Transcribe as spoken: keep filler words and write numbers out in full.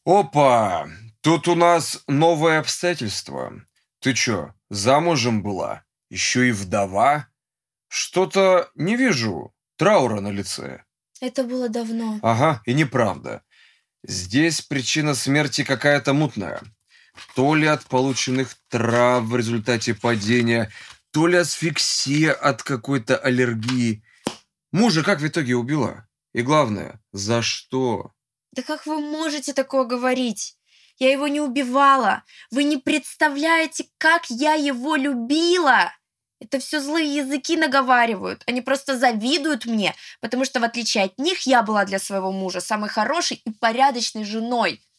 Опа! Тут у нас новое обстоятельство. Ты чё, замужем была? Еще и вдова? Что-то не вижу траура на лице. Это было давно. Ага, и неправда. Здесь причина смерти какая-то мутная. То ли от полученных трав в результате падения, то ли асфиксия от какой-то аллергии. Мужа как в итоге убила? И главное, за что? Да как вы можете такое говорить? Я его не убивала. Вы не представляете, как я его любила. Это все злые языки наговаривают. Они просто завидуют мне, потому что, в отличие от них, я была для своего мужа самой хорошей и порядочной женой.